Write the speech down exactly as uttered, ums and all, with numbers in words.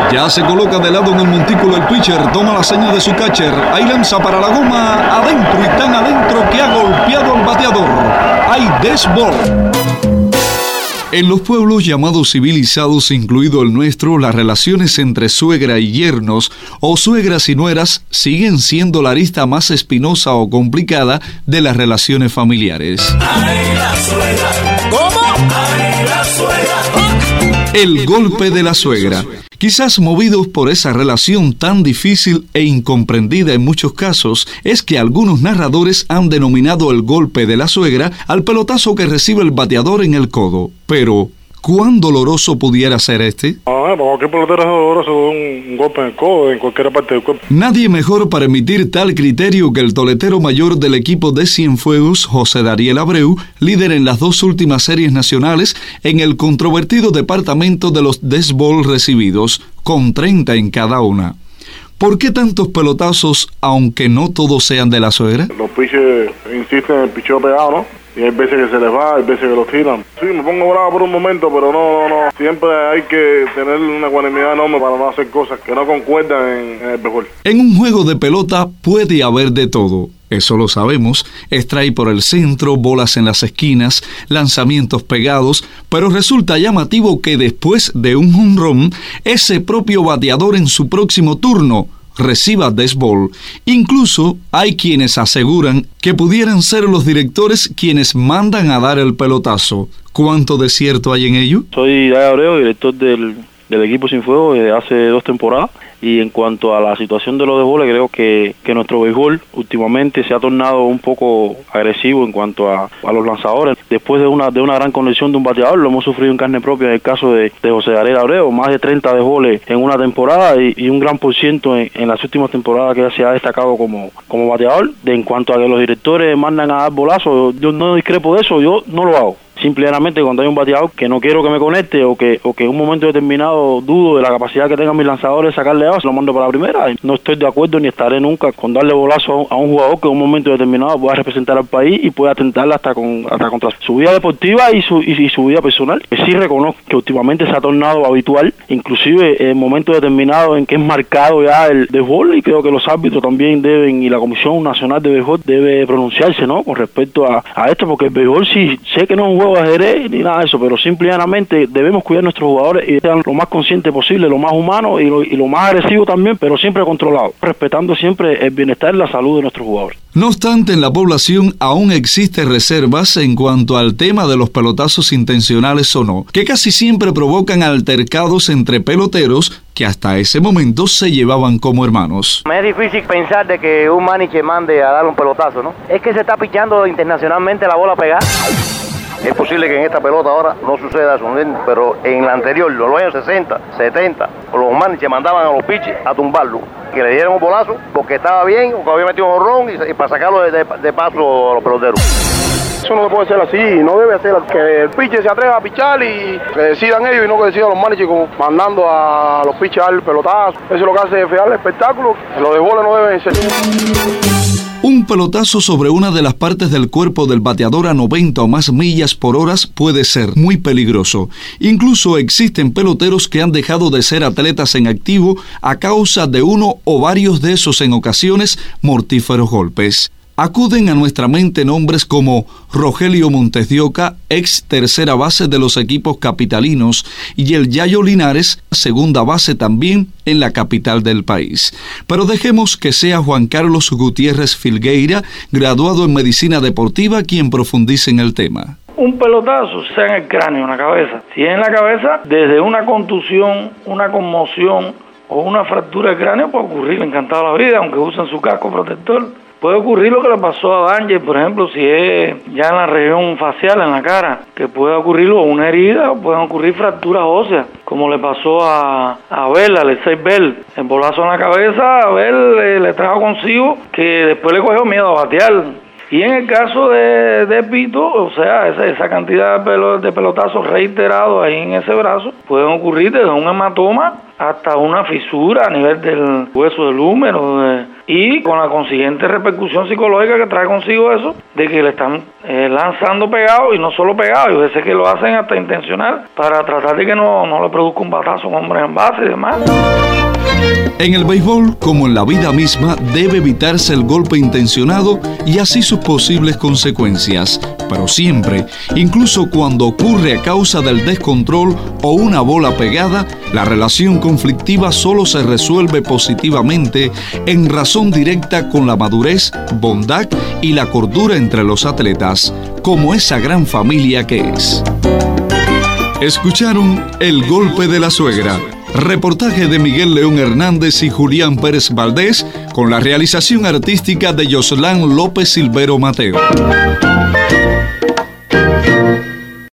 Ya se coloca de lado en el montículo el pitcher, toma la seña de su catcher, ahí lanza para la goma, adentro y tan adentro que ha golpeado al bateador. Hay desbol. En los pueblos llamados civilizados, incluido el nuestro, las relaciones entre suegra y yernos o suegras y nueras siguen siendo la arista más espinosa o complicada de las relaciones familiares. ¡Ay, la suegra! ¿Cómo? ¡Ay, la suegra! El golpe de la suegra. Quizás movidos por esa relación tan difícil e incomprendida en muchos casos, es que algunos narradores han denominado el golpe de la suegra al pelotazo que recibe el bateador en el codo. Pero, ¿cuán doloroso pudiera ser este? Ah, para cualquier pelotero es doloroso un, un golpe en el codo, en cualquier parte del cuerpo. Nadie mejor para emitir tal criterio que el toletero mayor del equipo de Cienfuegos, José Dariel Abreu, líder en las dos últimas series nacionales en el controvertido departamento de los desbol recibidos, con treinta en cada una. ¿Por qué tantos pelotazos, aunque no todos sean de la suegra? Los pitchers insisten en el picheo pegado, ¿no? Y hay veces que se les va, hay veces que los tiran. Sí, me pongo bravo por un momento, pero no, no, no. Siempre hay que tener una ecuanimidad enorme para no hacer cosas que no concuerdan en, en el béisbol. En un juego de pelota puede haber de todo. Eso lo sabemos, strike por el centro, bolas en las esquinas, lanzamientos pegados, pero resulta llamativo que después de un home run, ese propio bateador en su próximo turno reciba desbol. Incluso hay quienes aseguran que pudieran ser los directores quienes mandan a dar el pelotazo. ¿Cuánto de cierto hay en ello? Soy Dariel Abreu, director del, del equipo Cienfuegos desde hace dos temporadas. Y en cuanto a la situación de los desboles, creo que, que nuestro béisbol últimamente se ha tornado un poco agresivo en cuanto a, a los lanzadores. Después de una de una gran conexión de un bateador, lo hemos sufrido en carne propia en el caso de, de José Dariel Abreu, más de treinta desboles en una temporada y, y un gran por ciento en, en las últimas temporadas que se ha destacado como, como bateador. De, en cuanto a que los directores mandan a dar bolazos, yo no discrepo de eso, yo no lo hago. Simplemente cuando hay un bateador que no quiero que me conecte o que o que en un momento determinado dudo de la capacidad que tengan mis lanzadores de sacarle out, se lo mando para la primera. No estoy de acuerdo ni estaré nunca con darle bolazo a un, a un jugador que en un momento determinado pueda representar al país y pueda atentarle hasta con hasta contra su vida deportiva y su y, y su vida personal. Sí reconozco que últimamente se ha tornado habitual, inclusive en momentos determinados en que es marcado ya el béisbol, y creo que los árbitros también deben, y la Comisión Nacional de Béisbol debe pronunciarse, ¿no?, con respecto a, a esto, porque el béisbol sí sé que no es un juego de ajedrez ni nada de eso, pero simplemente debemos cuidar a nuestros jugadores y sean lo más consciente posible, lo más humano y lo, y lo más agresivo también, pero siempre controlado, respetando siempre el bienestar y la salud de nuestros jugadores. No obstante, en la población aún existen reservas en cuanto al tema de los pelotazos intencionales o no, que casi siempre provocan altercados entre peloteros que hasta ese momento se llevaban como hermanos. Me es difícil pensar de que un manager mande a dar un pelotazo, ¿no? Es que se está pichando internacionalmente la bola pegada. Es posible que en esta pelota ahora no suceda eso, pero en la anterior, los años sesenta, setenta, los managers mandaban a los pitchers a tumbarlo, que le dieran un bolazo porque estaba bien o que había metido un jorrón y, y para sacarlo de, de, de paso a los peloteros. Eso no puede ser así, no debe ser que el pitcher se atreva a pichar y que decidan ellos y no que decidan los managers como mandando a los pitchers al pelotazo. Eso es lo que hace fear el espectáculo, los desboles no deben ser. Un pelotazo sobre una de las partes del cuerpo del bateador a noventa o más millas por hora puede ser muy peligroso. Incluso existen peloteros que han dejado de ser atletas en activo a causa de uno o varios de esos en ocasiones mortíferos golpes. Acuden a nuestra mente nombres como Rogelio Montes de Oca, ex tercera base de los equipos capitalinos, y el Yayo Linares, segunda base también en la capital del país. Pero dejemos que sea Juan Carlos Gutiérrez Filgueira, graduado en Medicina Deportiva, quien profundice en el tema. Un pelotazo, sea en el cráneo, en la cabeza. Si es en la cabeza, desde una contusión, una conmoción o una fractura de cráneo puede ocurrir, encantado la vida, aunque usen su casco protector. Puede ocurrir lo que le pasó a Danger, por ejemplo, si es ya en la región facial, en la cara, que puede ocurrir una herida o pueden ocurrir fracturas óseas, como le pasó a, a Abel, a Alexei Bell. El bolazo en la cabeza, Abel le, le trajo consigo que después le cogió miedo a batear. Y en el caso de, de Pito, o sea, esa, esa cantidad de, pelo, de pelotazos reiterados ahí en ese brazo, pueden ocurrir desde un hematoma hasta una fisura a nivel del hueso del húmero, de, y con la consiguiente repercusión psicológica que trae consigo eso, de que le están eh, lanzando pegado, y no solo pegado, y a veces que lo hacen hasta intencional para tratar de que no, no le produzca un batazo a un hombre en base y demás. En el béisbol, como en la vida misma, debe evitarse el golpe intencionado y así sus posibles consecuencias. Pero siempre, incluso cuando ocurre a causa del descontrol o una bola pegada, la relación conflictiva solo se resuelve positivamente en razón directa con la madurez, bondad y la cordura entre los atletas, como esa gran familia que es. Escucharon El Golpe de la Suegra. Reportaje de Miguel León Hernández y Julián Pérez Valdés, con la realización artística de Yoslán López Silvero Mateo.